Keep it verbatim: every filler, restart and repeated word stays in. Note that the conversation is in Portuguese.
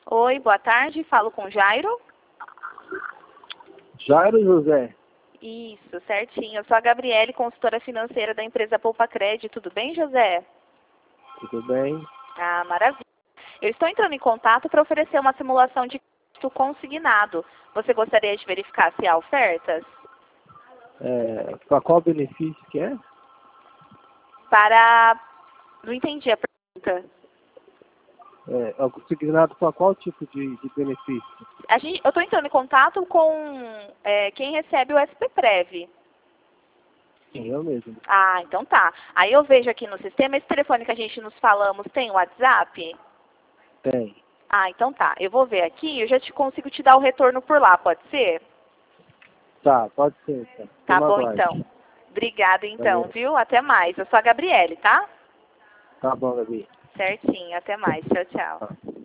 Oi, boa tarde. Falo com Jairo? Jairo José. Isso, certinho. Eu sou a Gabriele, consultora financeira da empresa Poupa Crédito. Tudo bem, José? Tudo bem? Ah, maravilha. Eu estou entrando em contato para oferecer uma simulação de crédito consignado. Você gostaria de verificar se há ofertas? É, para qual benefício que é? Para... Não entendi a pergunta. É, é consignado para qual tipo de, de benefício? A gente, eu estou entrando em contato com é, quem recebe o S P Prev. Sim, eu mesmo. Ah, então tá. Aí eu vejo aqui no sistema, esse telefone que a gente nos falamos tem WhatsApp? Tem. Ah, então tá. Eu vou ver aqui, eu já te consigo te dar o retorno por lá, pode ser? Tá, pode ser. Tá, Tá no bom aguarde. então. Obrigada então, Valeu. viu? Até mais. Eu sou a Gabriele, tá? Tá bom, Gabi. Certinho, até mais. Tchau, tchau. Tá.